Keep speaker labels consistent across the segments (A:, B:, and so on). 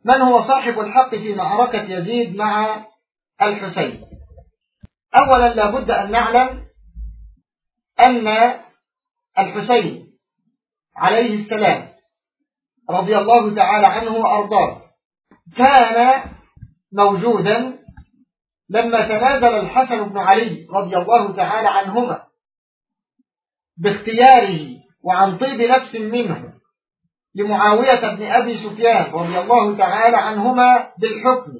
A: من هو صاحب الحق في معركة يزيد مع الحسين؟ أولا لابد أن نعلم أن الحسين عليه السلام رضي الله تعالى عنه وأرضاه كان موجودا لما تنازل الحسن بن علي رضي الله تعالى عنهما باختياره وعن طيب نفس منه لمعاوية بن أبي سفيان رضي الله تعالى عنهما بالحكم،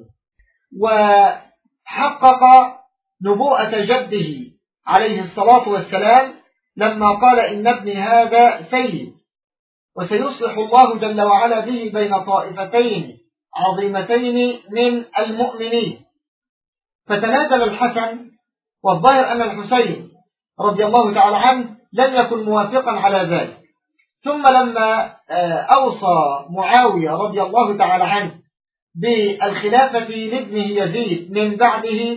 A: وحقق نبوءة جده عليه الصلاة والسلام لما قال إن ابني هذا سيد وسيصلح الله جل وعلا به بين طائفتين عظيمتين من المؤمنين. فتنازل الحسن، والظاهر أن الحسين رضي الله تعالى عنه لم يكن موافقا على ذلك. ثم لما أوصى معاوية رضي الله تعالى عنه بالخلافة لابنه يزيد من بعده،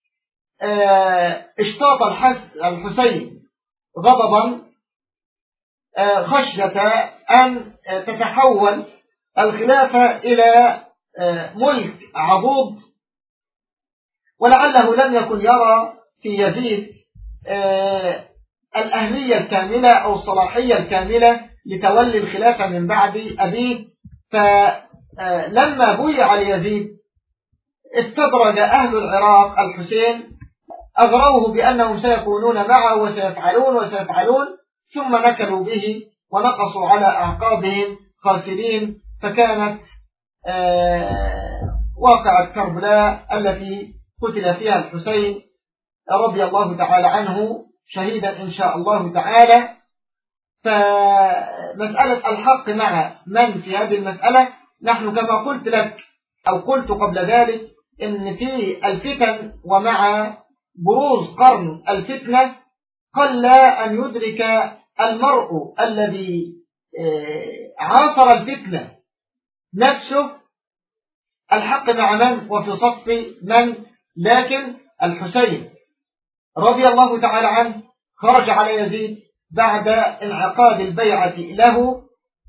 A: اشتاط الحسين غضبا خشية أن تتحول الخلافة إلى ملك عضوض، ولعله لم يكن يرى في يزيد الأهلية الكاملة أو الصلاحية الكاملة لتولي الخلافة من بعد أبيه. فلما بويع ليزيد استدرج أهل العراق الحسين، أغروه بأنهم سيكونون معه وسيفعلون، ثم نكلوا به ونقصوا على أعقابهم خاسرين. فكانت واقعة كربلاء التي قتل فيها الحسين رضي الله تعالى عنه شهيدا إن شاء الله تعالى. فمسألة الحق مع من في هذه المسألة، نحن كما قلت لك أو قلت قبل ذلك إن في الفتن ومع بروز قرن الفتنة قل أن يدرك المرء الذي عاصر الفتنة نفسه الحق مع من وفي صف من. لكن الحسين رضي الله تعالى عنه خرج على يزيد بعد انعقاد البيعة له،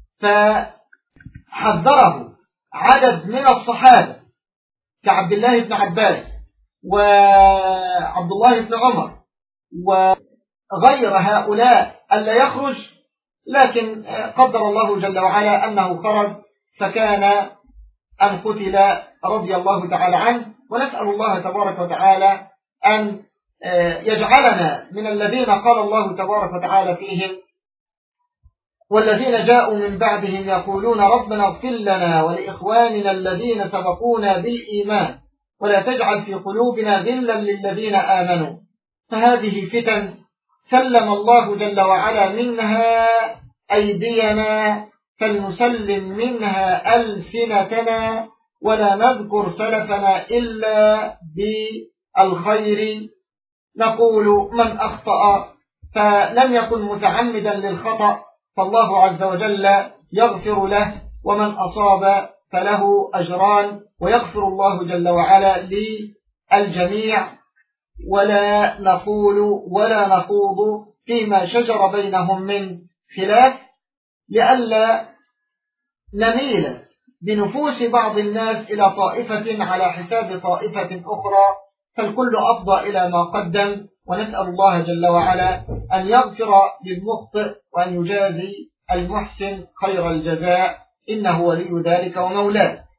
A: فحذره عدد من الصحابة كعبد الله بن عباس وعبد الله بن عمر وغير هؤلاء ألا يخرج، لكن قدر الله جل وعلا أنه خرج فكان أن قتل رضي الله تعالى عنه. ونسأل الله تبارك وتعالى أن يجعلنا من الذين قال الله تبارك وتعالى فيهم والذين جاءوا من بعدهم يقولون ربنا اغفر لنا ولإخواننا الذين سبقونا بالإيمان ولا تجعل في قلوبنا غلا للذين آمنوا. فهذه فتن سلم الله جل وعلا منها أيدينا، فلنسلم منها ألسنتنا ولا نذكر سلفنا إلا بالخير. نقول من أخطأ فلم يكن متعمدا للخطأ فالله عز وجل يغفر له، ومن أصاب فله أجران ويغفر الله جل وعلا للجميع. ولا نقول ولا نخوض فيما شجر بينهم من خلاف لئلا نميل بنفوس بعض الناس إلى طائفة على حساب طائفة أخرى، فالكل أفضى إلى ما قدم. ونسأل الله جل وعلا أن يغفر للمخطئ وأن يجازي المحسن خير الجزاء، إنه ولي ذلك ومولاه.